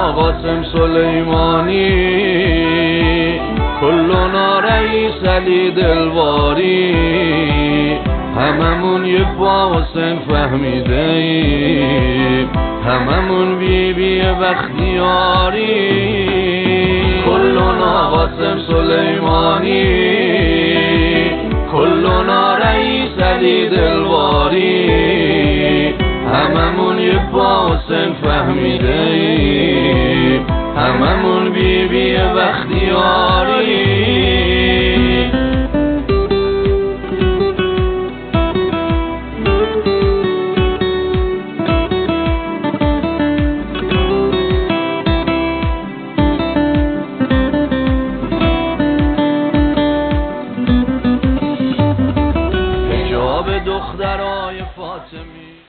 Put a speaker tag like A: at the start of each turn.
A: قاسم سلیمانی، کلنا رئیس علی دلواری، هممون یک با حسین فهمیده ایم، هممون بی بی بختیاری. کلنا قاسم سلیمانی، کلنا رئیس علی دلواری، هممون یک با حسین فهمیده ایم، هممون بی بی بختیاری.